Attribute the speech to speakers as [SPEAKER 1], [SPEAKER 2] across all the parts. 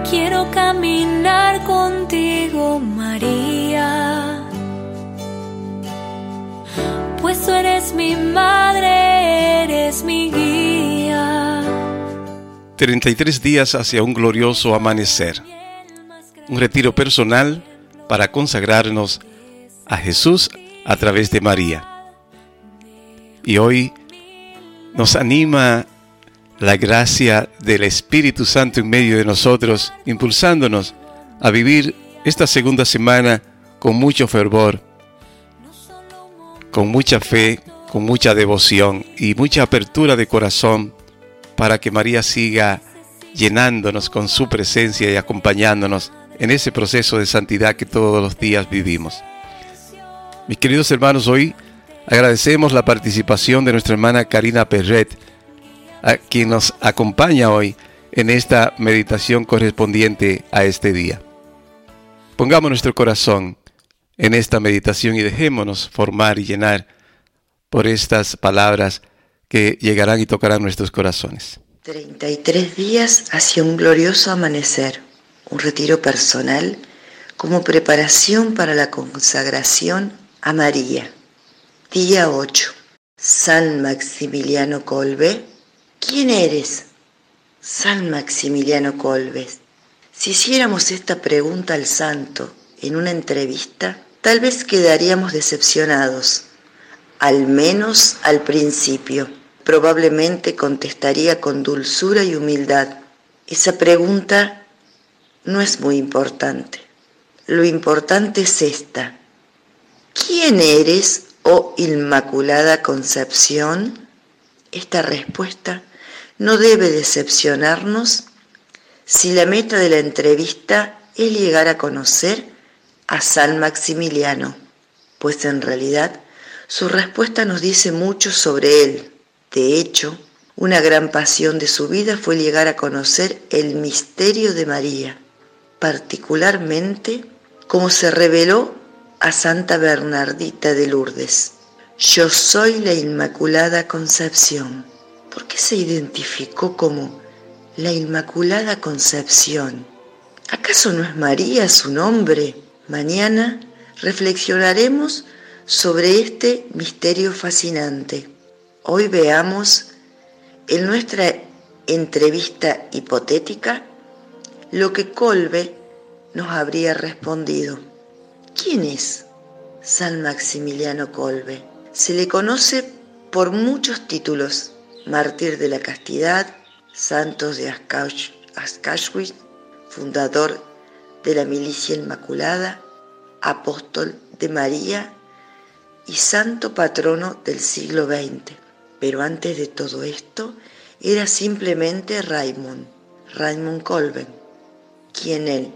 [SPEAKER 1] Quiero caminar contigo, María, pues tú eres mi madre, eres mi guía.
[SPEAKER 2] 33 días hacia un glorioso amanecer. Un retiro personal para consagrarnos a Jesús a través de María. Y hoy nos anima la gracia del Espíritu Santo en medio de nosotros, impulsándonos a vivir esta segunda semana con mucho fervor, con mucha fe, con mucha devoción y mucha apertura de corazón para que María siga llenándonos con su presencia y acompañándonos en ese proceso de santidad que todos los días vivimos. Mis queridos hermanos, hoy agradecemos la participación de nuestra hermana Karina Perret, a quien nos acompaña hoy en esta meditación correspondiente a este día. Pongamos nuestro corazón en esta meditación y dejémonos formar y llenar por estas palabras que llegarán y tocarán nuestros corazones.
[SPEAKER 3] 33 días hacia un glorioso amanecer, un retiro personal como preparación para la consagración a María. Día 8. San Maximiliano Kolbe. ¿Quién eres? San Maximiliano Kolbe. Si hiciéramos esta pregunta al santo en una entrevista, tal vez quedaríamos decepcionados, al menos al principio. Probablemente contestaría con dulzura y humildad. Esa pregunta no es muy importante. Lo importante es esta. ¿Quién eres, oh Inmaculada Concepción? Esta respuesta no debe decepcionarnos si la meta de la entrevista es llegar a conocer a San Maximiliano, pues en realidad su respuesta nos dice mucho sobre él. De hecho, una gran pasión de su vida fue llegar a conocer el misterio de María, particularmente como se reveló a Santa Bernardita de Lourdes. Yo soy la Inmaculada Concepción. ¿Por qué se identificó como la Inmaculada Concepción? ¿Acaso no es María su nombre? Mañana reflexionaremos sobre este misterio fascinante. Hoy veamos en nuestra entrevista hipotética lo que Kolbe nos habría respondido. ¿Quién es San Maximiliano Kolbe? Se le conoce por muchos títulos: mártir de la castidad, santos de Auschwitz, fundador de la milicia Inmaculada, apóstol de María y santo patrono del siglo XX. Pero antes de todo esto, era simplemente Raymond Kolbe, quien en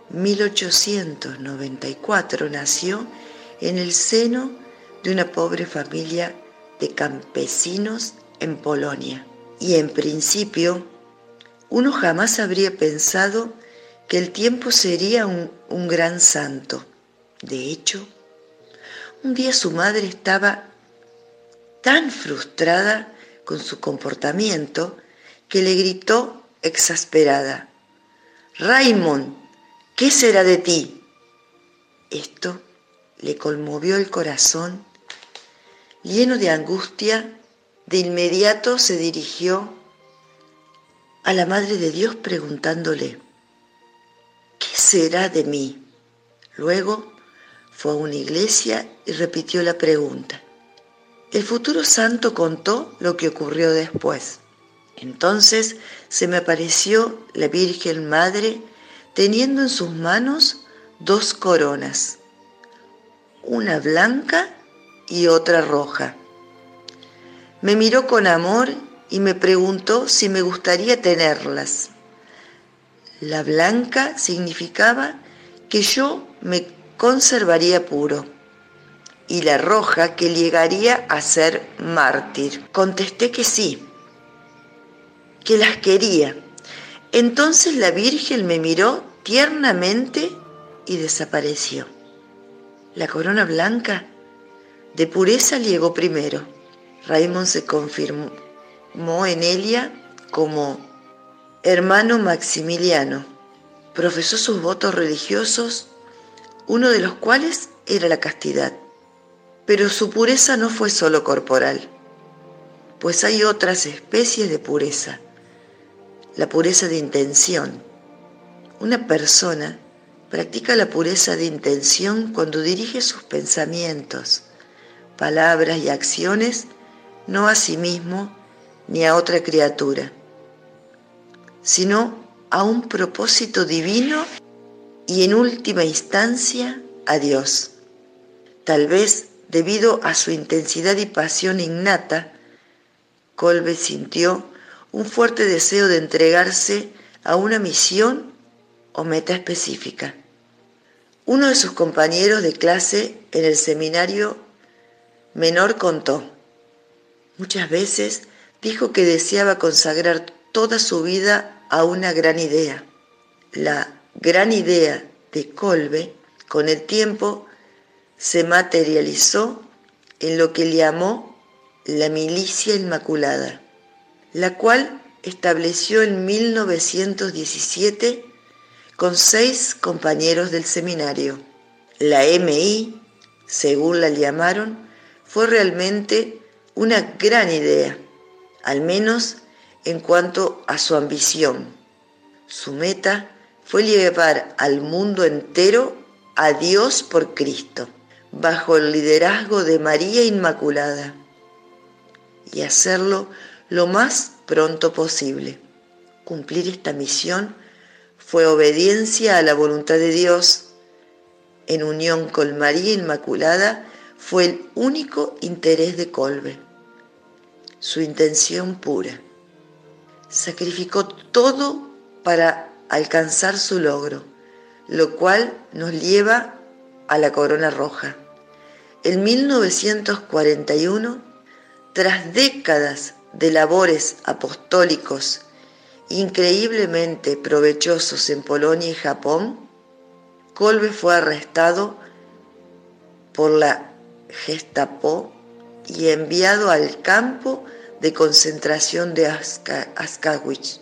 [SPEAKER 3] 1894 nació en el seno de una pobre familia de campesinos en Polonia. Y en principio, uno jamás habría pensado que el tiempo sería un gran santo. De hecho, un día su madre estaba tan frustrada con su comportamiento que le gritó exasperada: «Raymond, ¿qué será de ti?». Esto le conmovió el corazón. Lleno de angustia, de inmediato se dirigió a la Madre de Dios preguntándole: «¿Qué será de mí?». Luego fue a una iglesia y repitió la pregunta. El futuro santo contó lo que ocurrió después. Entonces se me apareció la Virgen Madre teniendo en sus manos 2 coronas, una blanca y otra roja. Me miró con amor y me preguntó si me gustaría tenerlas. La blanca significaba que yo me conservaría puro y la roja que llegaría a ser mártir. Contesté que sí, que las quería. Entonces la Virgen me miró tiernamente y desapareció. La corona blanca de pureza llegó primero. Raymond se confirmó en ella como hermano Maximiliano Profesó sus votos religiosos, uno de los cuales era la castidad. Pero su pureza no fue solo corporal, pues hay otras especies de pureza. La pureza de intención. Una persona practica la pureza de intención cuando dirige sus pensamientos, palabras y acciones no a sí mismo ni a otra criatura, sino a un propósito divino y en última instancia a Dios. Tal vez debido a su intensidad y pasión innata, Kolbe sintió un fuerte deseo de entregarse a una misión o meta específica. Uno de sus compañeros de clase en el seminario menor contó: muchas veces dijo que deseaba consagrar toda su vida a una gran idea. La gran idea de Kolbe, con el tiempo, se materializó en lo que llamó la Milicia Inmaculada, la cual estableció en 1917 con 6 compañeros del seminario. La MI, según la llamaron, fue realmente una gran idea, al menos en cuanto a su ambición. Su meta fue llevar al mundo entero a Dios por Cristo, bajo el liderazgo de María Inmaculada, y hacerlo lo más pronto posible. Cumplir esta misión fue obediencia a la voluntad de Dios. En unión con María Inmaculada fue el único interés de Kolbe, su intención pura. Sacrificó todo para alcanzar su logro, lo cual nos lleva a la Corona Roja. En 1941, tras décadas de labores apostólicos increíblemente provechosos en Polonia y Japón, Kolbe fue arrestado por la Gestapo y enviado al campo de concentración de Auschwitz.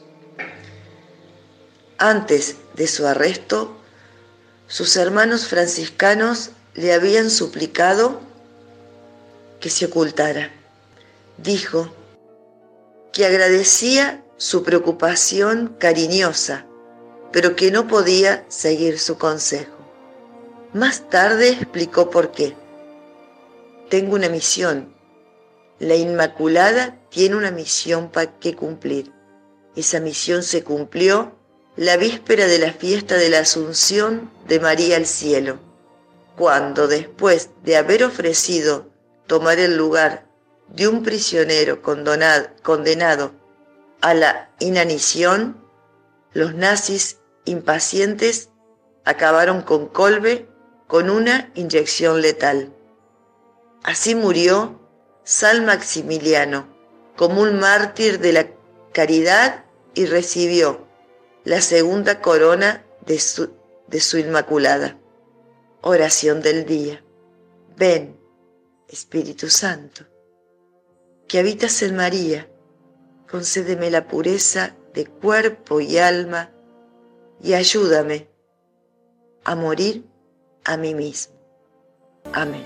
[SPEAKER 3] Antes de su arresto, sus hermanos franciscanos le habían suplicado que se ocultara. Dijo que agradecía su preocupación cariñosa, pero que no podía seguir su consejo. Más tarde explicó por qué. Tengo una misión. La Inmaculada tiene una misión que cumplir. Esa misión se cumplió la víspera de la fiesta de la Asunción de María al cielo, cuando después de haber ofrecido tomar el lugar de un prisionero condenado a la inanición, los nazis impacientes acabaron con Kolbe con una inyección letal. Así murió San Maximiliano como un mártir de la caridad y recibió la segunda corona de su Inmaculada. Oración del día. Ven, Espíritu Santo, que habitas en María, concédeme la pureza de cuerpo y alma y ayúdame a morir a mí mismo. Amén.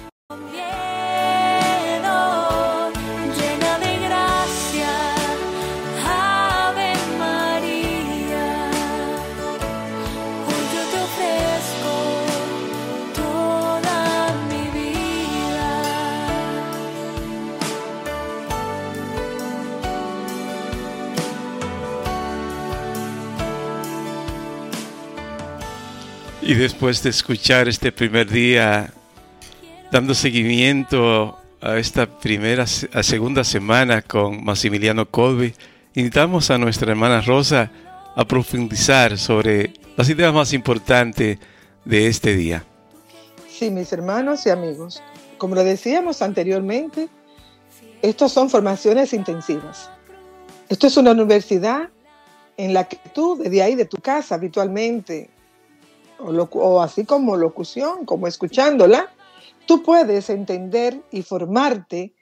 [SPEAKER 2] Y después de escuchar este primer día, dando seguimiento a esta segunda semana con Maximiliano Kolbe, invitamos a nuestra hermana Rosa a profundizar sobre las ideas más importantes de este día.
[SPEAKER 4] Sí, mis hermanos y amigos, como lo decíamos anteriormente, estos son formaciones intensivas. Esto es una universidad en la que tú, desde ahí de tu casa habitualmente, o así como locución, como escuchándola, tú puedes entender y formarte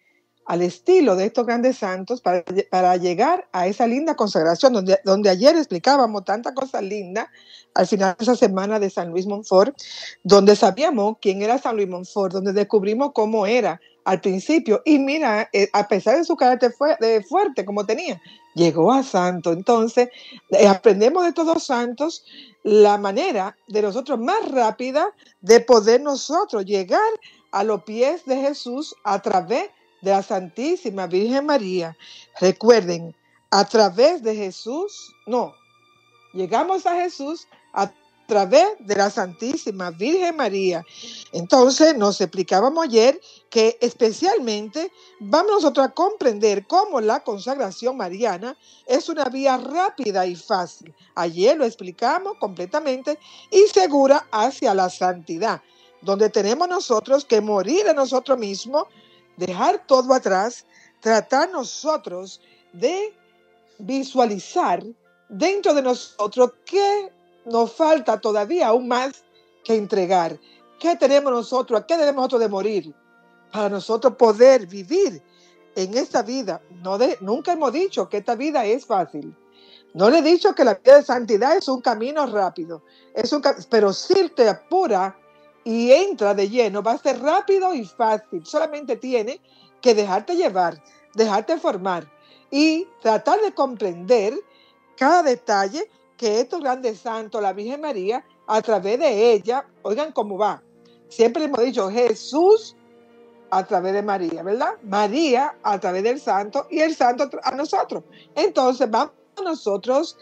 [SPEAKER 4] al estilo de estos grandes santos para llegar a esa linda consagración donde ayer explicábamos tantas cosas lindas al final de esa semana de San Luis Montfort, donde sabíamos quién era San Luis Montfort, donde descubrimos cómo era al principio. Y mira, a pesar de su carácter fuerte como tenía, llegó a santo. Entonces, aprendemos de estos dos santos la manera de nosotros más rápida de poder nosotros llegar a los pies de Jesús a través de la Santísima Virgen María. Recuerden, a través de Jesús, no, llegamos a Jesús a través de la Santísima Virgen María. Entonces nos explicábamos ayer que especialmente vamos nosotros a comprender cómo la consagración mariana es una vía rápida y fácil. Ayer lo explicamos completamente y segura hacia la santidad, donde tenemos nosotros que morir a nosotros mismos, dejar todo atrás, tratar nosotros de visualizar dentro de nosotros qué nos falta todavía aún más que entregar. ¿Qué tenemos nosotros? ¿A qué debemos nosotros de morir? Para nosotros poder vivir en esta vida. Nunca hemos dicho que esta vida es fácil. No le he dicho que la vida de santidad es un camino rápido. Pero si te apura y entra de lleno, va a ser rápido y fácil. Solamente tiene que dejarte llevar, dejarte formar y tratar de comprender cada detalle que estos grandes santos, la Virgen María, a través de ella, oigan cómo va. Siempre hemos dicho Jesús a través de María, ¿verdad? María a través del santo y el santo a nosotros. Entonces vamos nosotros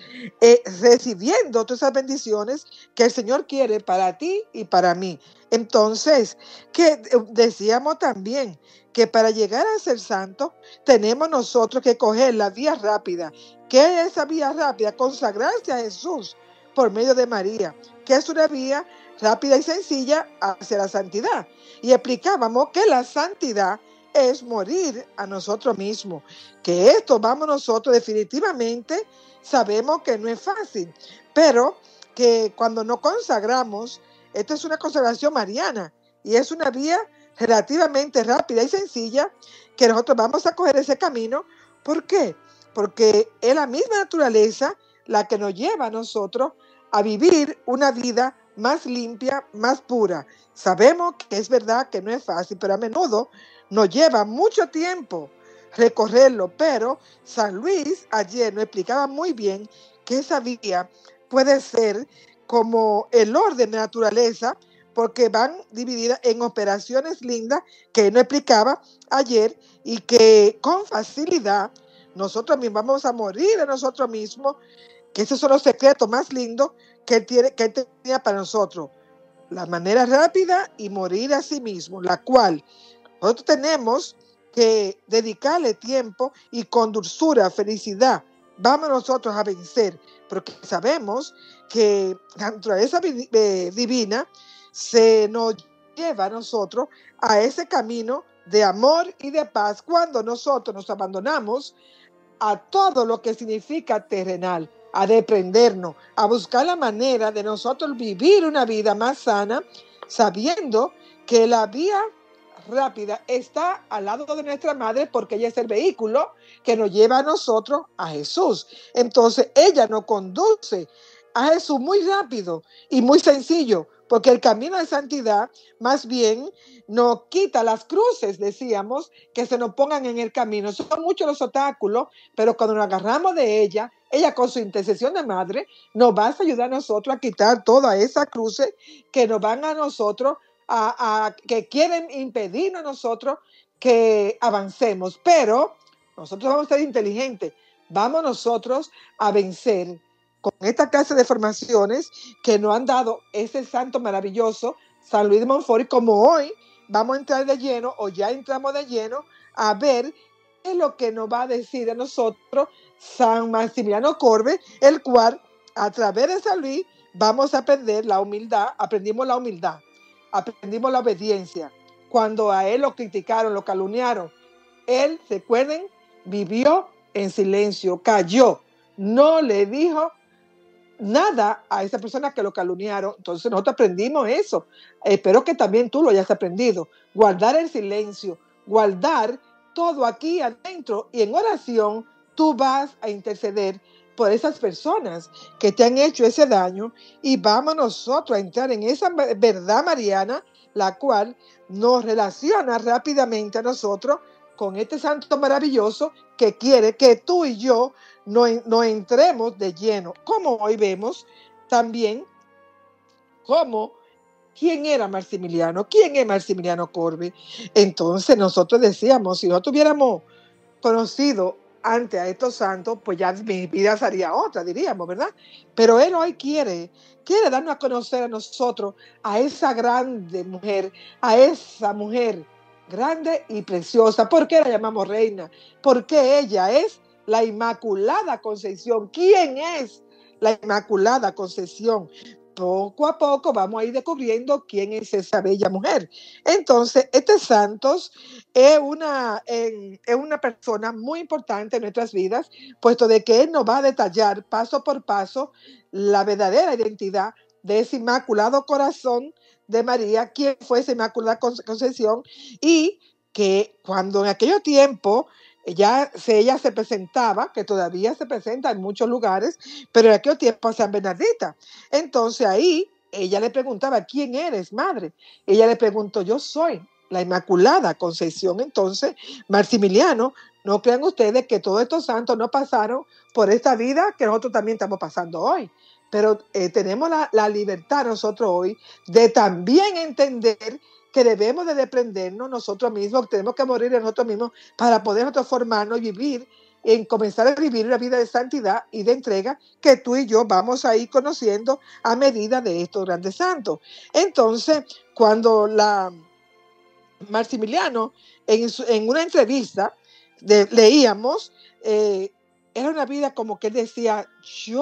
[SPEAKER 4] recibiendo todas esas bendiciones que el Señor quiere para ti y para mí. Entonces, que decíamos también que para llegar a ser santo tenemos nosotros que coger la vía rápida. ¿Qué es esa vía rápida? Consagrarse a Jesús por medio de María, que es una vía rápida y sencilla hacia la santidad. Y explicábamos que la santidad es morir a nosotros mismos, que esto vamos nosotros definitivamente, sabemos que no es fácil, pero que cuando nos consagramos, esto es una consagración mariana y es una vía relativamente rápida y sencilla que nosotros vamos a coger ese camino. ¿Por qué? Porque es la misma naturaleza la que nos lleva a nosotros a vivir una vida más limpia, más pura. Sabemos que es verdad que no es fácil, pero a menudo nos lleva mucho tiempo recorrerlo, pero San Luis ayer nos explicaba muy bien que esa vía puede ser como el orden de naturaleza, porque van divididas en operaciones lindas que nos explicaba ayer y que con facilidad nosotros mismos vamos a morir a nosotros mismos, que esos son los secretos más lindos que él tenía para nosotros. La manera rápida y morir a sí mismo, la cual nosotros tenemos que dedicarle tiempo y con dulzura, felicidad, vamos nosotros a vencer, porque sabemos que la naturaleza divina se nos lleva a nosotros a ese camino de amor y de paz cuando nosotros nos abandonamos a todo lo que significa terrenal, a desprendernos, a buscar la manera de nosotros vivir una vida más sana, sabiendo que la vía rápida está al lado de nuestra madre porque ella es el vehículo que nos lleva a nosotros a Jesús. Entonces ella nos conduce a Jesús muy rápido y muy sencillo, porque el camino de santidad más bien nos quita las cruces, decíamos, que se nos pongan en el camino. Son muchos los obstáculos, pero cuando nos agarramos de ella con su intercesión de madre, nos va a ayudar a nosotros a quitar todas esas cruces que nos van a nosotros que quieren impedirnos a nosotros que avancemos. Pero nosotros vamos a ser inteligentes, vamos nosotros a vencer con esta clase de formaciones que nos han dado ese santo maravilloso, San Luis de Montfort, y como hoy vamos a entrar de lleno, o ya entramos de lleno, a ver qué es lo que nos va a decir a nosotros San Maximiliano Kolbe, el cual, a través de San Luis, vamos a aprender la humildad, aprendimos la obediencia. Cuando a él lo criticaron, lo calumniaron, él, recuerden, vivió en silencio, cayó, no le dijo nada a esa persona que lo calumniaron. Entonces nosotros aprendimos eso. Espero que también tú lo hayas aprendido. Guardar el silencio, guardar todo aquí adentro y en oración tú vas a interceder por esas personas que te han hecho ese daño y vamos nosotros a entrar en esa verdad mariana, la cual nos relaciona rápidamente a nosotros con este santo maravilloso que quiere que tú y yo no entremos de lleno. Como hoy vemos también cómo ¿quién era Maximiliano? ¿Quién es Maximiliano Kolbe? Entonces nosotros decíamos, si no tuviéramos conocido antes a estos santos, pues ya mi vida sería otra, diríamos, ¿verdad? Pero él hoy quiere darnos a conocer a nosotros, a esa grande mujer, a esa mujer grande y preciosa. ¿Por qué la llamamos reina? Porque ella es la Inmaculada Concepción. ¿Quién es la Inmaculada Concepción? Poco a poco vamos a ir descubriendo quién es esa bella mujer. Entonces, este Santos es una persona muy importante en nuestras vidas, puesto de que él nos va a detallar paso por paso la verdadera identidad de ese Inmaculado Corazón de María, quién fue esa Inmaculada Concepción, y que cuando en aquellos tiempos ella se presentaba, que todavía se presenta en muchos lugares, pero en aquel tiempo a San Bernardita. Entonces ahí ella le preguntaba, ¿quién eres, madre? Ella le preguntó, yo soy la Inmaculada Concepción. Entonces, Maximiliano, no crean ustedes que todos estos santos no pasaron por esta vida que nosotros también estamos pasando hoy. Pero tenemos la libertad nosotros hoy de también entender que debemos de desprendernos nosotros mismos, tenemos que morir en nosotros mismos para poder nosotros formarnos y vivir, comenzar a vivir una vida de santidad y de entrega que tú y yo vamos a ir conociendo a medida de estos grandes santos. Entonces, cuando Maximiliano, en una entrevista, leíamos, era una vida como que él decía, si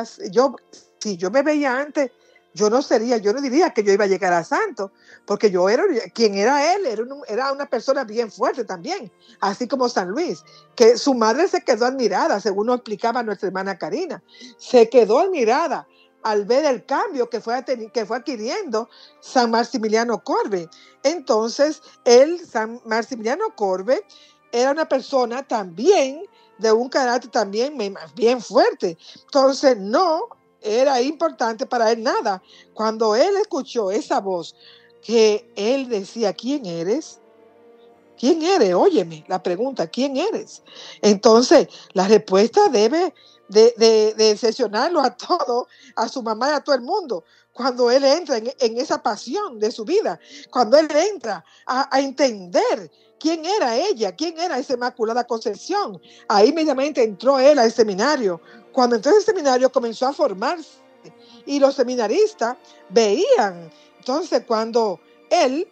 [SPEAKER 4] yo me veía antes, yo no diría que yo iba a llegar a santo, porque quien era él, era una persona bien fuerte también, así como San Luis, que su madre se quedó admirada, según nos explicaba nuestra hermana Karina, se quedó admirada al ver el cambio que fue adquiriendo San Maximiliano Kolbe. Entonces, San Maximiliano Kolbe, era una persona también de un carácter también bien fuerte. Entonces, no era importante para él nada. Cuando él escuchó esa voz que él decía, ¿quién eres? ¿Quién eres? Óyeme, la pregunta, ¿quién eres? Entonces, la respuesta debe de decepcionarlo a todo, a su mamá y a todo el mundo. Cuando él entra en esa pasión de su vida, cuando él entra a entender quién era ella, quién era esa Inmaculada Concepción, ahí inmediatamente entró él al seminario. Cuando entró al seminario comenzó a formarse y los seminaristas veían. Entonces, cuando él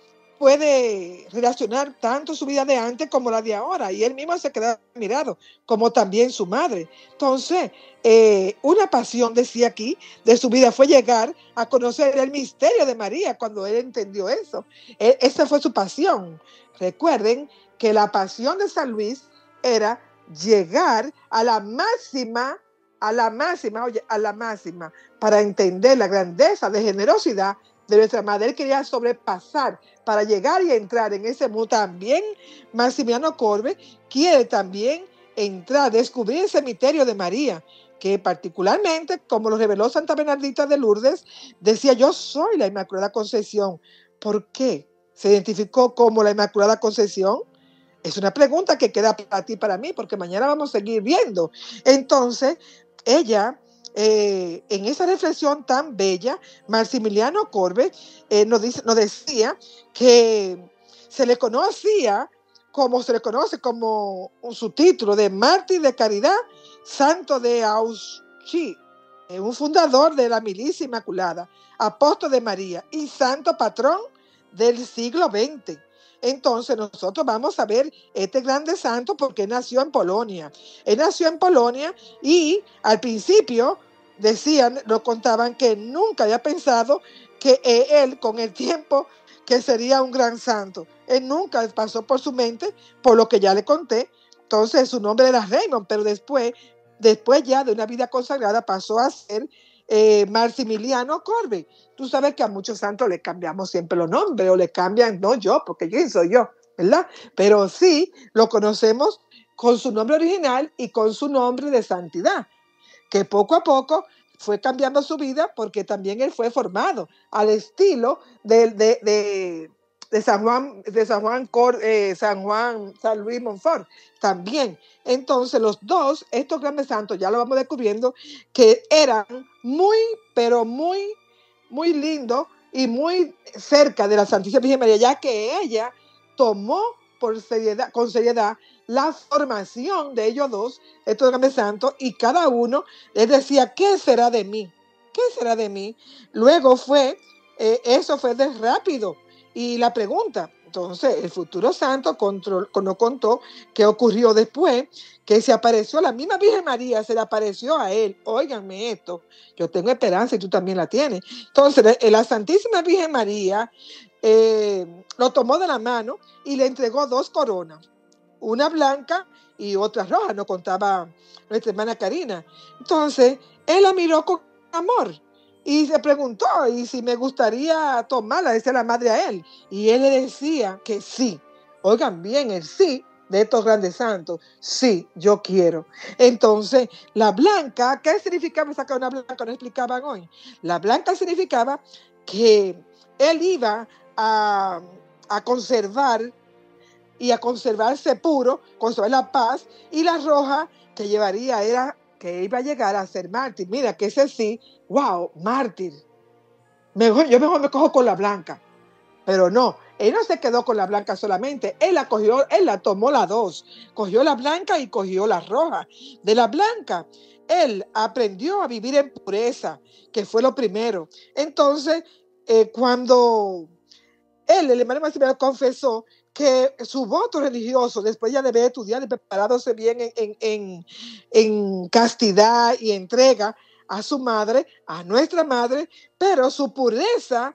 [SPEAKER 4] puede relacionar tanto su vida de antes como la de ahora, y él mismo se queda admirado, como también su madre. Entonces, una pasión, decía aquí, de su vida fue llegar a conocer el misterio de María. Cuando él entendió eso, esa fue su pasión. Recuerden que la pasión de San Luis era llegar a la máxima, para entender la grandeza de generosidad de nuestra madre. Él quería sobrepasar para llegar y entrar en ese mundo. También Maximiliano Kolbe quiere también entrar, descubrir ese misterio de María, que particularmente, como lo reveló Santa Bernardita de Lourdes, decía, yo soy la Inmaculada Concepción. ¿Por qué se identificó como la Inmaculada Concepción? Es una pregunta que queda para ti y para mí, porque mañana vamos a seguir viendo. Entonces, ella, en esa reflexión tan bella, Maximiliano Kolbe nos decía que se le conocía como se le conoce como su título de mártir de caridad, santo de Auschwitz, un fundador de la milicia inmaculada, apóstol de María y santo patrón del siglo XX. Entonces nosotros vamos a ver este grande santo porque nació en Polonia. Él nació en Polonia y al principio nos contaban que nunca había pensado que él con el tiempo que sería un gran santo. Él nunca pasó por su mente, por lo que ya le conté. Entonces su nombre era Raymond, pero después ya de una vida consagrada pasó a ser Maximiliano Kolbe. Tú sabes que a muchos santos le cambiamos siempre los nombres, o le cambian, no yo, porque ¿quién soy yo? ¿verdad? Pero sí lo conocemos con su nombre original y con su nombre de santidad, que poco a poco fue cambiando su vida porque también él fue formado al estilo de San Luis Montfort también. Entonces los dos, estos grandes santos, ya lo vamos descubriendo, que eran muy, pero muy, muy lindos y muy cerca de la Santísima Virgen María, ya que ella tomó con seriedad la formación de ellos dos, estos grandes santos, y cada uno les decía, ¿qué será de mí? ¿Qué será de mí? Luego eso fue de rápido. Y la pregunta, entonces, el futuro santo nos contó qué ocurrió después, que se apareció a la misma Virgen María, se le apareció a él. Óiganme esto, yo tengo esperanza y tú también la tienes. Entonces, la Santísima Virgen María lo tomó de la mano y le entregó 2 coronas, una blanca y otra roja, nos contaba nuestra hermana Karina. Entonces, él la miró con amor y se preguntó, ¿y si me gustaría tomarla? Decía la madre a él. Y él le decía que sí. Oigan bien, el sí de estos grandes santos. Sí, yo quiero. Entonces, la blanca, ¿qué significaba sacar una blanca? No explicaban hoy. La blanca significaba que él iba a conservar y a conservarse puro, conservar la paz, y la roja que llevaría era que iba a llegar a ser mártir. Mira, que ese sí, wow, mártir. Yo mejor me cojo con la blanca. Pero no, él no se quedó con la blanca solamente, él la tomó las 2, cogió la blanca y cogió la roja. De la blanca, él aprendió a vivir en pureza, que fue lo primero. Entonces, cuando el hermano Maximiliano confesó que su voto religioso, después ya de haber estudiado y preparadose bien en castidad y entrega a su madre, a nuestra madre, pero su pureza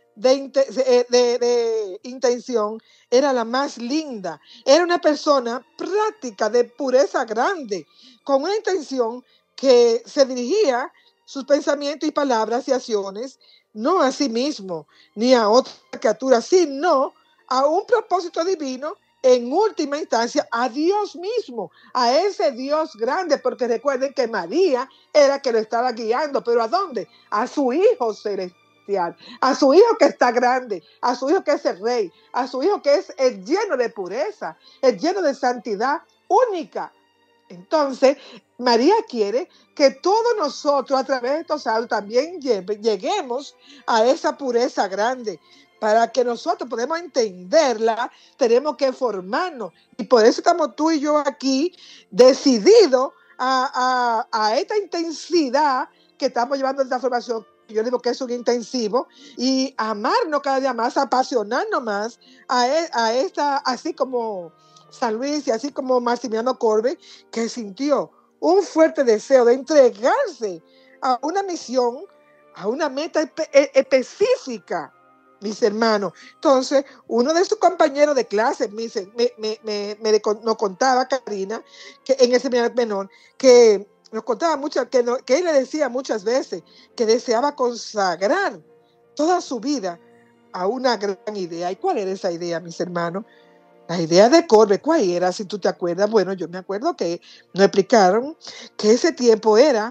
[SPEAKER 4] de intención era la más linda. Era una persona práctica, de pureza grande, con una intención que se dirigía sus pensamientos y palabras y acciones no a sí mismo ni a otra criatura, sino a un propósito divino, en última instancia a Dios mismo, a ese Dios grande, porque recuerden que María era que lo estaba guiando, pero ¿a dónde? A su Hijo celestial, a su Hijo que está grande, a su Hijo que es el Rey, a su Hijo que es el lleno de pureza, el lleno de santidad única. Entonces, María quiere que todos nosotros a través de estos saltos también lleguemos a esa pureza grande. Para que nosotros podamos entenderla, tenemos que formarnos. Y por eso estamos tú y yo aquí decididos a esta intensidad que estamos llevando esta formación. Yo digo que es un intensivo, y amarnos cada día más, apasionarnos más a esta, así como San Luis y así como Maximiliano Kolbe, que sintió un fuerte deseo de entregarse a una misión, a una meta específica, mis hermanos. Entonces, uno de sus compañeros de clase nos contaba, Karina, que en el seminario menor, que nos contaba mucho, que él le decía muchas veces que deseaba consagrar toda su vida a una gran idea. ¿Y cuál era esa idea, mis hermanos? La idea de Kolbe, ¿cuál era? Si tú te acuerdas, bueno, yo me acuerdo que nos explicaron que ese tiempo era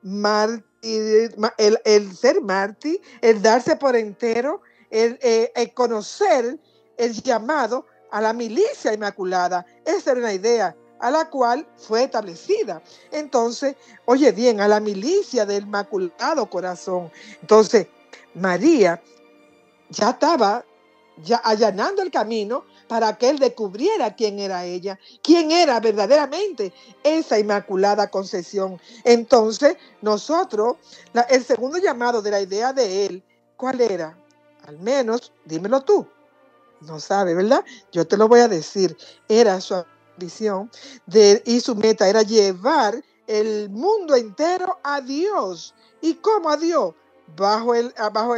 [SPEAKER 4] el ser mártir, el darse por entero, el conocer el llamado a la milicia inmaculada. Esa era una idea a la cual fue establecida. Entonces, oye bien, a la milicia del Inmaculado Corazón. Entonces, María ya estaba allanando el camino para que él descubriera quién era ella, quién era verdaderamente esa Inmaculada Concepción. Entonces, nosotros, el segundo llamado de la idea de él, ¿cuál era? Al menos, dímelo tú. No sabe, ¿verdad? Yo te lo voy a decir. Era su ambición y su meta era llevar el mundo entero a Dios. ¿Y cómo a Dios? Bajo el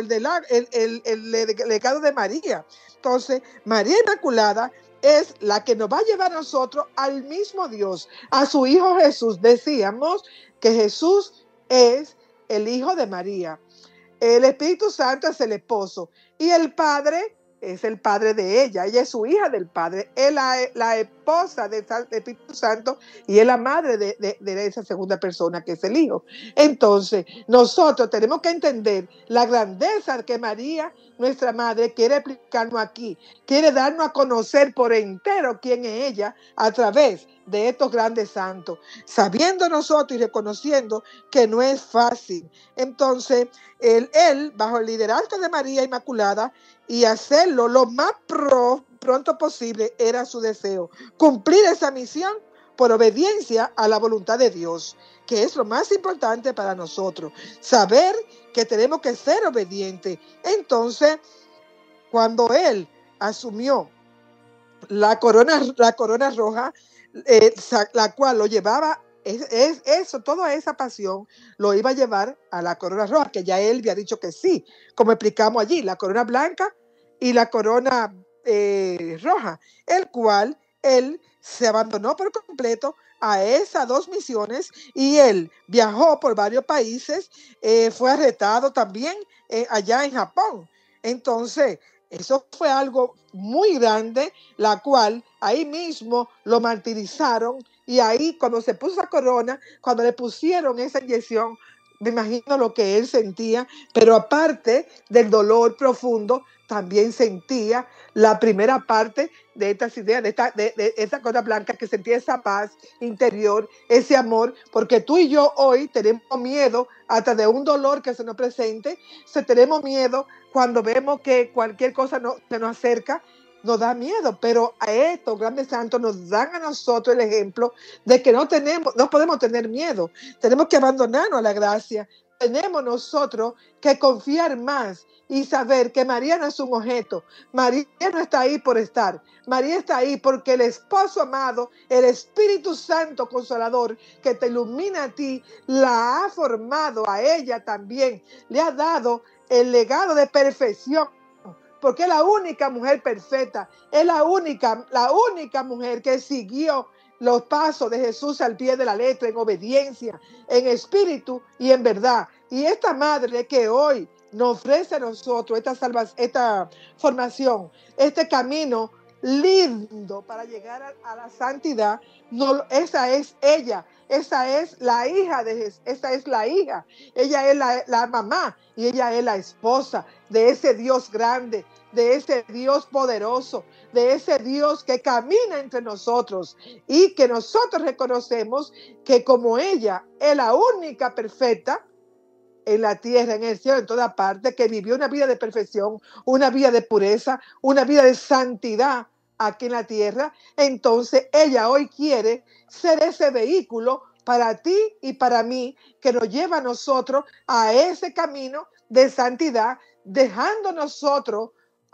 [SPEAKER 4] legado de María. Entonces, María Inmaculada es la que nos va a llevar a nosotros al mismo Dios, a su Hijo Jesús. Decíamos que Jesús es el Hijo de María. El Espíritu Santo es el esposo y el Padre es el padre de ella es su hija del Padre, es la esposa del Espíritu Santo y es la madre de esa segunda persona que es el Hijo. Entonces, nosotros tenemos que entender la grandeza que María, nuestra madre, quiere explicarnos aquí, quiere darnos a conocer por entero quién es ella a través de estos grandes santos, sabiendo nosotros y reconociendo que no es fácil. Entonces, él bajo el liderazgo de María Inmaculada, y hacerlo lo más pronto posible era su deseo. Cumplir esa misión por obediencia a la voluntad de Dios, que es lo más importante para nosotros. Saber que tenemos que ser obedientes. Entonces, cuando él asumió la corona roja, la cual lo llevaba, toda esa pasión lo iba a llevar a la corona roja, que ya él había dicho que sí, como explicamos allí, la corona blanca y la corona roja, el cual él se abandonó por completo a esas dos misiones y él viajó por varios países, fue arrestado también allá en Japón. Entonces, eso fue algo muy grande, la cual ahí mismo lo martirizaron y ahí cuando se puso esa corona, cuando le pusieron esa inyección, me imagino lo que él sentía, pero aparte del dolor profundo, también sentía la primera parte de estas ideas, de esa cosa blanca, que sentía esa paz interior, ese amor, porque tú y yo hoy tenemos miedo hasta de un dolor que se nos presente, tenemos miedo cuando vemos que cualquier cosa se nos acerca, nos da miedo, pero a estos grandes santos nos dan a nosotros el ejemplo de que no podemos tener miedo, tenemos que abandonarnos a la gracia, tenemos nosotros que confiar más y saber que María no es un objeto, María no está ahí por estar, María está ahí porque el esposo amado, el Espíritu Santo Consolador que te ilumina a ti, la ha formado a ella también, le ha dado el legado de perfección, porque es la única mujer perfecta, es la única mujer que siguió los pasos de Jesús al pie de la letra, en obediencia, en espíritu y en verdad. Y esta madre que hoy nos ofrece a nosotros esta formación, este camino lindo para llegar a la santidad, esa es ella, esa es la hija de Jesús, esa es la hija, ella es la mamá y ella es la esposa de ese Dios grande, de ese Dios poderoso, de ese Dios que camina entre nosotros y que nosotros reconocemos que como ella es la única perfecta en la tierra, en el cielo, en toda parte, que vivió una vida de perfección, una vida de pureza, una vida de santidad aquí en la tierra, entonces ella hoy quiere ser ese vehículo para ti y para mí, que nos lleva a nosotros a ese camino de santidad, dejando nosotros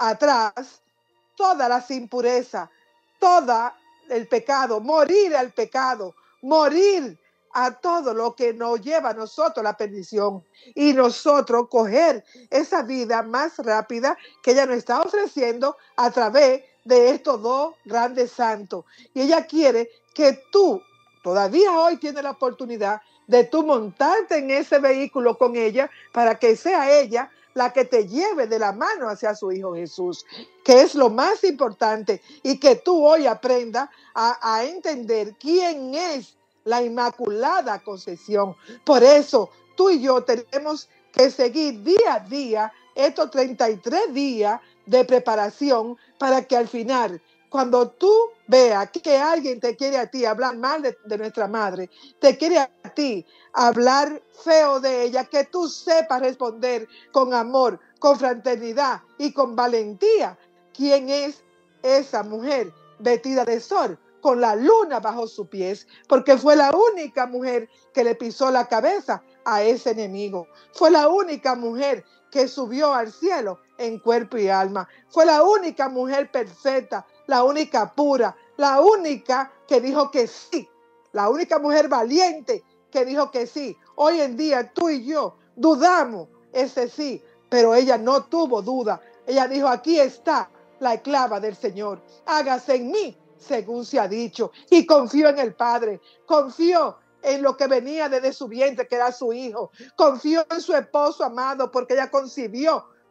[SPEAKER 4] atrás todas las impurezas, todo el pecado, morir al pecado, morir a todo lo que nos lleva a nosotros a la perdición y nosotros coger esa vida más rápida que ella nos está ofreciendo a través de estos dos grandes santos. Y ella quiere que tú, todavía hoy tienes la oportunidad de tú montarte en ese vehículo con ella para que sea ella la que te lleve de la mano hacia su Hijo Jesús, que es lo más importante, y que tú hoy aprendas a entender quién es la Inmaculada Concepción. Por eso tú y yo tenemos que seguir día a día estos 33 días de preparación para que al final, cuando tú veas que alguien te quiere a ti hablar mal de nuestra madre, te quiere a ti hablar feo de ella, que tú sepas responder con amor, con fraternidad y con valentía quién es esa mujer vestida de sol, con la luna bajo sus pies, porque fue la única mujer que le pisó la cabeza a ese enemigo. Fue la única mujer que subió al cielo en cuerpo y alma. Fue la única mujer perfecta, la única pura, la única que dijo que sí, la única mujer valiente que dijo que sí. Hoy en día tú y yo dudamos ese sí, pero ella no tuvo duda. Ella dijo: aquí está la esclava del Señor, hágase en mí según se ha dicho. Y confió en el Padre, confió en lo que venía desde su vientre, que era su hijo, confió en su esposo amado, porque ella concibió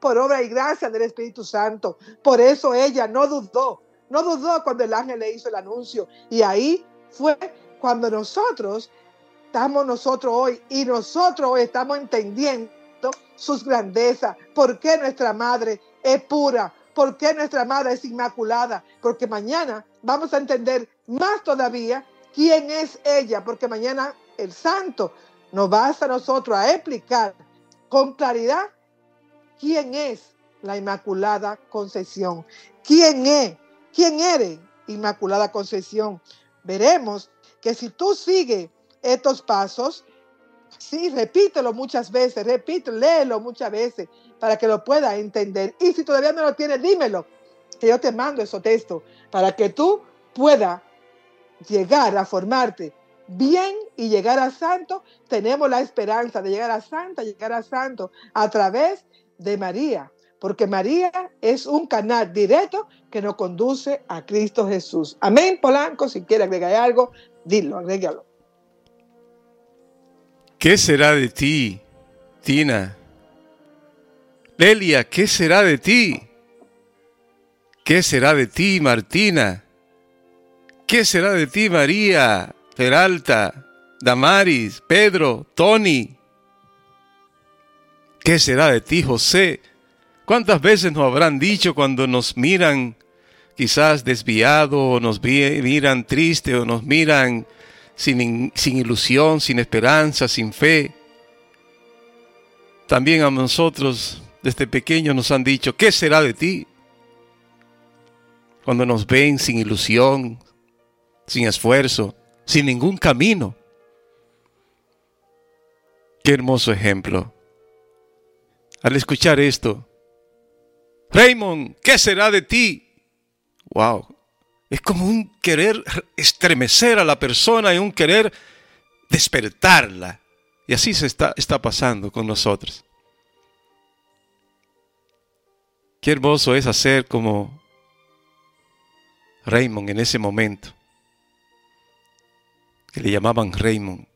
[SPEAKER 4] por obra y gracia del Espíritu Santo. Por eso ella no dudó cuando el ángel le hizo el anuncio. Y ahí fue cuando nosotros hoy estamos entendiendo sus grandezas. ¿Por qué nuestra madre es pura? ¿Por qué nuestra madre es inmaculada? Porque mañana vamos a entender más todavía quién es ella, porque mañana el santo nos va a nosotros a explicar con claridad quién es la Inmaculada Concepción. ¿Quién eres, Inmaculada Concepción? Veremos que si tú sigues estos pasos, sí, repítelo muchas veces, léelo muchas veces para que lo puedas entender. Y si todavía no lo tienes, dímelo, que yo te mando esos textos para que tú puedas llegar a formarte bien y llegar a santo. Tenemos la esperanza de llegar a santa, llegar a santo a través de María, porque María es un canal directo que nos conduce a Cristo Jesús. Amén. Polanco, si quiere agregar algo, dilo, agrégalo.
[SPEAKER 2] ¿Qué será de ti, Tina? Lelia, ¿qué será de ti? ¿Qué será de ti, Martina? ¿Qué será de ti, María, Peralta, Damaris, Pedro, Tony? ¿Qué será de ti, José? ¿Cuántas veces nos habrán dicho cuando nos miran quizás desviado, o nos miran triste, o nos miran sin ilusión, sin esperanza, sin fe? También a nosotros desde pequeños nos han dicho, ¿qué será de ti? Cuando nos ven sin ilusión, sin esfuerzo, sin ningún camino. Qué hermoso ejemplo. Al escuchar esto, Raymond, ¿qué será de ti? Wow, es como un querer estremecer a la persona y un querer despertarla. Y así está pasando con nosotros. Qué hermoso es hacer como Raymond en ese momento, que le llamaban Raymond.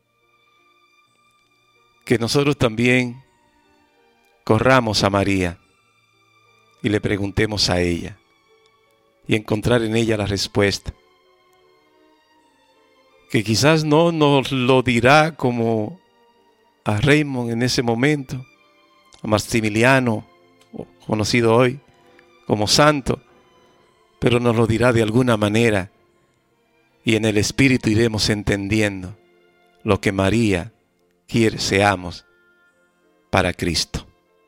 [SPEAKER 2] Que nosotros también corramos a María y le preguntemos a ella y encontrar en ella la respuesta. Que quizás no nos lo dirá como a Raymond en ese momento, a Maximiliano, conocido hoy como santo, pero nos lo dirá de alguna manera y en el Espíritu iremos entendiendo lo que María quiere seamos para Cristo.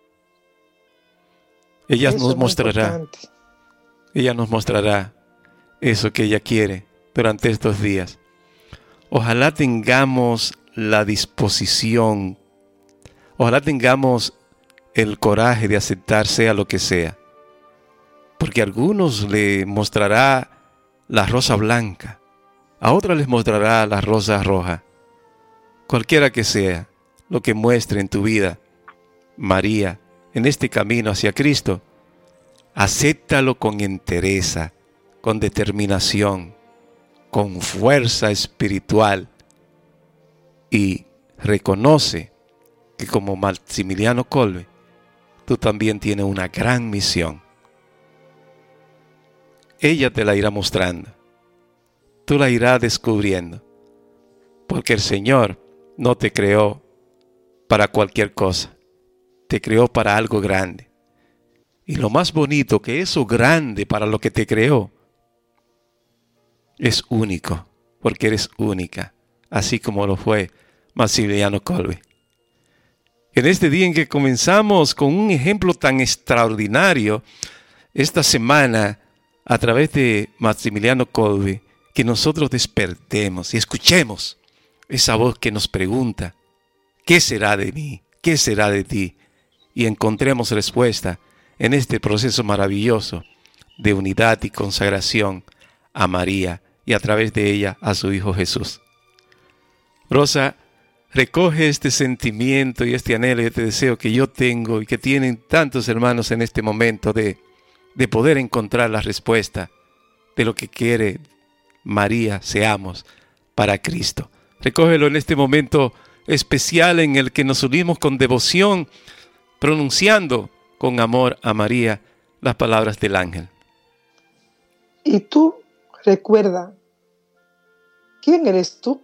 [SPEAKER 2] Ella nos mostrará eso que ella quiere durante estos días. Ojalá tengamos la disposición, ojalá tengamos el coraje de aceptar sea lo que sea, porque a algunos le mostrará la rosa blanca, a otros les mostrará la rosa roja. Cualquiera que sea lo que muestre en tu vida, María, en este camino hacia Cristo, acéptalo con entereza, con determinación, con fuerza espiritual y reconoce que como Maximiliano Kolbe, tú también tienes una gran misión. Ella te la irá mostrando, tú la irás descubriendo, porque el Señor no te creó para cualquier cosa, te creó para algo grande. Y lo más bonito, que eso grande para lo que te creó, es único, porque eres única, así como lo fue Maximiliano Kolbe. En este día en que comenzamos con un ejemplo tan extraordinario, esta semana, a través de Maximiliano Kolbe, que nosotros despertemos y escuchemos esa voz que nos pregunta, ¿qué será de mí? ¿Qué será de ti? Y encontremos respuesta en este proceso maravilloso de unidad y consagración a María y a través de ella a su Hijo Jesús. Rosa, recoge este sentimiento y este anhelo y este deseo que yo tengo y que tienen tantos hermanos en este momento de poder encontrar la respuesta de lo que quiere María seamos para Cristo. Recógelo en este momento especial en el que nos unimos con devoción, pronunciando con amor a María las palabras del ángel.
[SPEAKER 4] Y tú recuerda, ¿quién eres tú?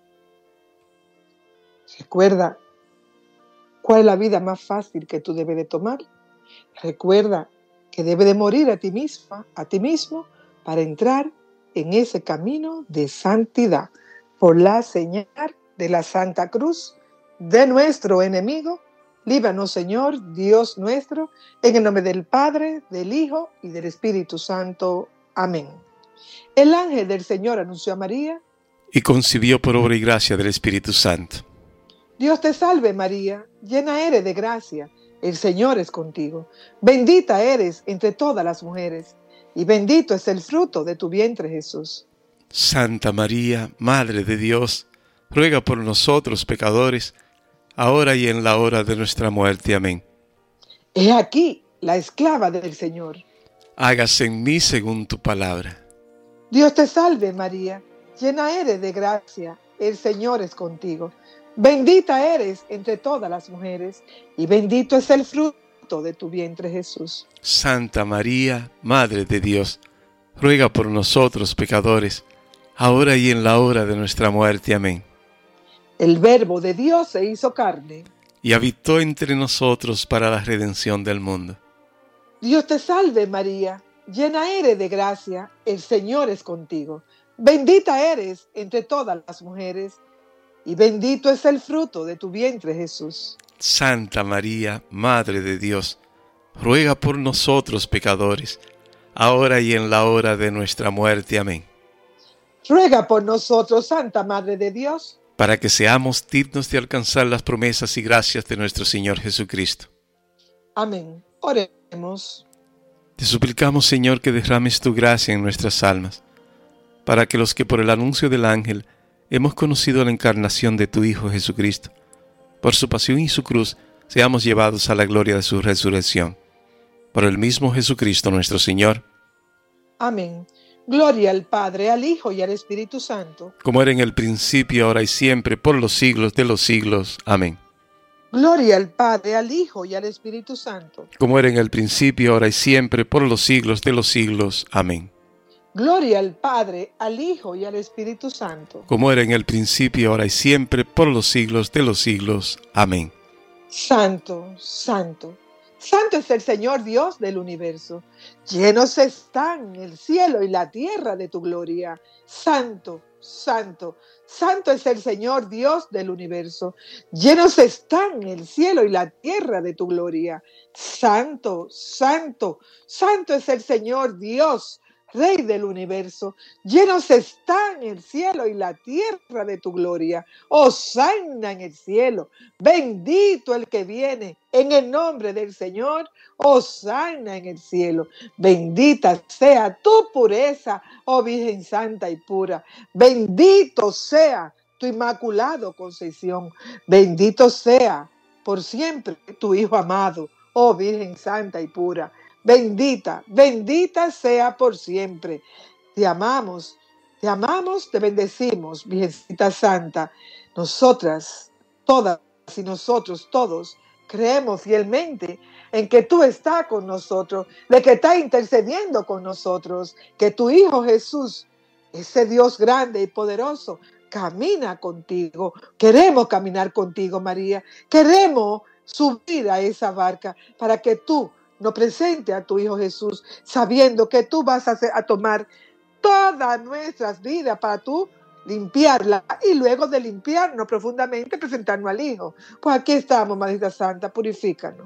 [SPEAKER 4] Recuerda cuál es la vida más fácil que tú debes de tomar. Recuerda que debes de morir a ti misma, a ti mismo, para entrar en ese camino de santidad. Por la señal de la Santa Cruz de nuestro enemigo, líbranos, Señor, Dios nuestro, en el nombre del Padre, del Hijo y del Espíritu Santo. Amén. El ángel del Señor anunció a María,
[SPEAKER 2] y concibió por obra y gracia del Espíritu Santo.
[SPEAKER 4] Dios te salve María, llena eres de gracia, el Señor es contigo. Bendita eres entre todas las mujeres, y bendito es el fruto de tu vientre Jesús.
[SPEAKER 2] Santa María, Madre de Dios, ruega por nosotros pecadores, ahora y en la hora de nuestra muerte. Amén.
[SPEAKER 4] He aquí la esclava del Señor.
[SPEAKER 2] Hágase en mí según tu palabra.
[SPEAKER 4] Dios te salve María, llena eres de gracia, el Señor es contigo. Bendita eres entre todas las mujeres, y bendito es el fruto de tu vientre Jesús.
[SPEAKER 2] Santa María, Madre de Dios, ruega por nosotros pecadores, ahora y en la hora de nuestra muerte. Amén.
[SPEAKER 4] El Verbo de Dios se hizo carne
[SPEAKER 2] y habitó entre nosotros para la redención del mundo.
[SPEAKER 4] Dios te salve María, llena eres de gracia, el Señor es contigo. Bendita eres entre todas las mujeres, y bendito es el fruto de tu vientre Jesús.
[SPEAKER 2] Santa María, Madre de Dios, ruega por nosotros pecadores, ahora y en la hora de nuestra muerte. Amén.
[SPEAKER 4] Ruega por nosotros, Santa Madre de Dios,
[SPEAKER 2] para que seamos dignos de alcanzar las promesas y gracias de nuestro Señor Jesucristo.
[SPEAKER 4] Amén. Oremos.
[SPEAKER 2] Te suplicamos, Señor, que derrames tu gracia en nuestras almas, para que los que por el anuncio del ángel hemos conocido la encarnación de tu Hijo Jesucristo, por su pasión y su cruz, seamos llevados a la gloria de su resurrección. Por el mismo Jesucristo nuestro Señor.
[SPEAKER 4] Amén. Gloria al Padre, al Hijo y al Espíritu Santo.
[SPEAKER 2] Como era en el principio, ahora y siempre, por los siglos de los siglos. Amén.
[SPEAKER 4] Gloria al Padre, al Hijo y al Espíritu Santo.
[SPEAKER 2] Como era en el principio, ahora y siempre, por los siglos de los siglos. Amén.
[SPEAKER 4] Gloria al Padre, al Hijo y al Espíritu Santo.
[SPEAKER 2] Como era en el principio, ahora y siempre, por los siglos de los siglos. Amén.
[SPEAKER 4] Santo, santo, santo es el Señor Dios del universo. Llenos están el cielo y la tierra de tu gloria. Santo, santo, santo es el Señor Dios del universo. Llenos están el cielo y la tierra de tu gloria. Santo, santo, santo es el Señor Dios, Rey del universo. Llenos están el cielo y la tierra de tu gloria. Hosana en el cielo. Bendito el que viene en el nombre del Señor. Hosana en el cielo. Bendita sea tu pureza, oh Virgen Santa y pura. Bendito sea tu inmaculado concepción. Bendito sea por siempre tu Hijo amado, oh Virgen Santa y pura. Bendita, bendita sea por siempre. Te amamos, te bendecimos, Virgencita Santa. Nosotras, todas y nosotros todos, creemos fielmente en que tú estás con nosotros, de que estás intercediendo con nosotros, que tu Hijo Jesús, ese Dios grande y poderoso, camina contigo. Queremos caminar contigo, María. Queremos subir a esa barca para que tú nos presente a tu Hijo Jesús, sabiendo que tú vas a tomar todas nuestras vidas para tú limpiarla y luego de limpiarnos profundamente presentarnos al Hijo. Pues aquí estamos, Madrecita Santa, purifícanos,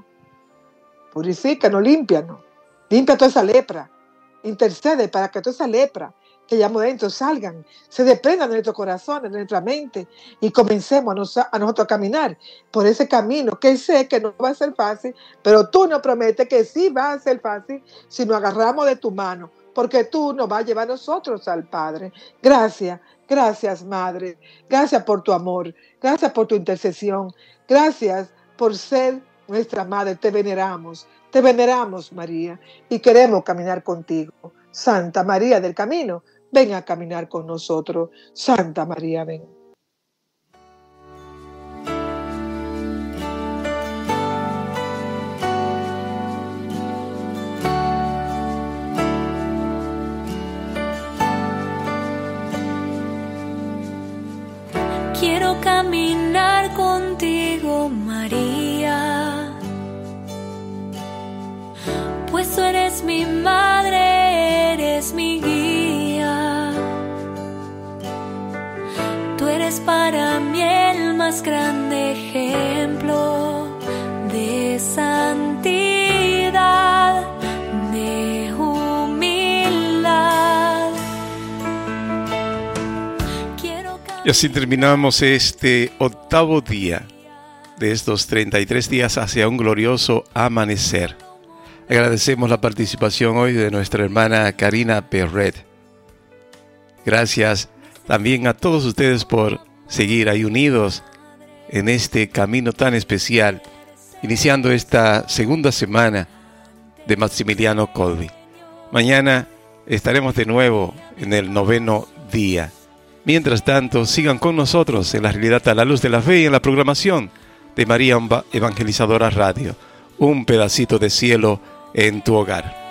[SPEAKER 4] límpianos, limpia toda esa lepra, intercede para que toda esa lepra que llevamos dentro salgan, se desprendan de nuestro corazón, de nuestra mente y comencemos a nosotros a caminar por ese camino que sé que no va a ser fácil, pero tú nos prometes que sí va a ser fácil si nos agarramos de tu mano, porque tú nos vas a llevar a nosotros al Padre. Gracias, gracias Madre, gracias por tu amor, gracias por tu intercesión, gracias por ser nuestra Madre. Te veneramos María y queremos caminar contigo. Santa María del Camino, ven a caminar con nosotros. Santa María, ven.
[SPEAKER 1] caminar contigo, María, pues tú eres mi madre, eres mi guía. Tú eres para mí el más grande ejemplo de santidad, de humildad.
[SPEAKER 2] Y así terminamos este 8º día de estos 33 días hacia un glorioso amanecer. Agradecemos la participación hoy de nuestra hermana Karina Perret. Gracias también a todos ustedes por seguir ahí unidos en este camino tan especial, iniciando esta segunda semana de Maximiliano Kolbe. Mañana estaremos de nuevo en el 9º día. Mientras tanto, sigan con nosotros en la realidad a la luz de la fe y en la programación de María Evangelizadora Radio. Un pedacito de cielo en tu hogar.